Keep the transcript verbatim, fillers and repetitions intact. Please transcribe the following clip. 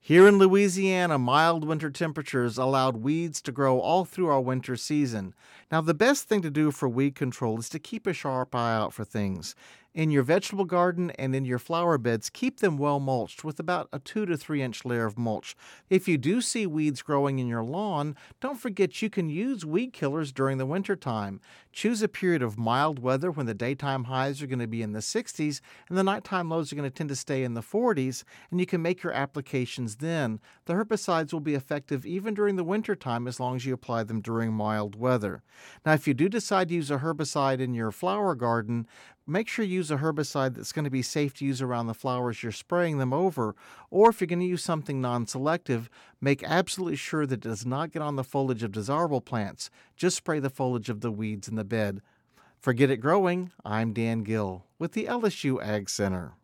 Here in Louisiana, mild winter temperatures allowed weeds to grow all through our winter season. Now, the best thing to do for weed control is to keep a sharp eye out for things. In your vegetable garden and in your flower beds, keep them well mulched with about a two to three inch layer of mulch. If you do see weeds growing in your lawn, don't forget you can use weed killers during the winter time. Choose a period of mild weather when the daytime highs are going to be in the sixties and the nighttime lows are going to tend to stay in the forties, and you can make your applications then. The herbicides will be effective even during the winter time as long as you apply them during mild weather. Now, if you do decide to use a herbicide in your flower garden, make sure you use a herbicide that's going to be safe to use around the flowers you're spraying them over, or if you're going to use something non-selective, make absolutely sure that it does not get on the foliage of desirable plants. Just spray the foliage of the weeds in the bed. For Get It Growing, I'm Dan Gill with the L S U Ag Center.